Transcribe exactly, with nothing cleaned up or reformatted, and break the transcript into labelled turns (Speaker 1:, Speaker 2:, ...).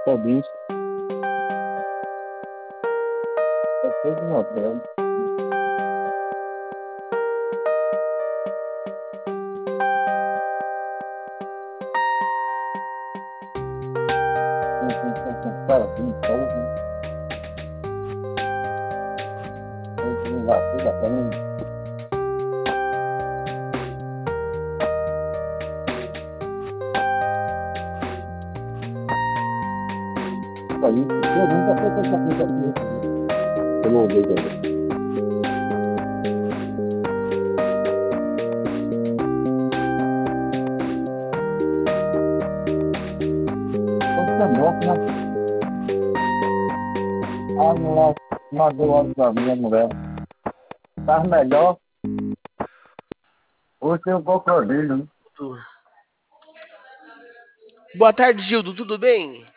Speaker 1: só disso. Eu tô no hotel. Não tem que comprar assim, então, não vai ter da também. Aí, eu nunca fui com essa coisa aqui. Eu não vejo ainda. Então, bom, né? Ah, não, não deu hora pra minha mulher. Tá melhor. Hoje tem um crocodilo, né?
Speaker 2: Boa tarde, Gildo, tudo bem?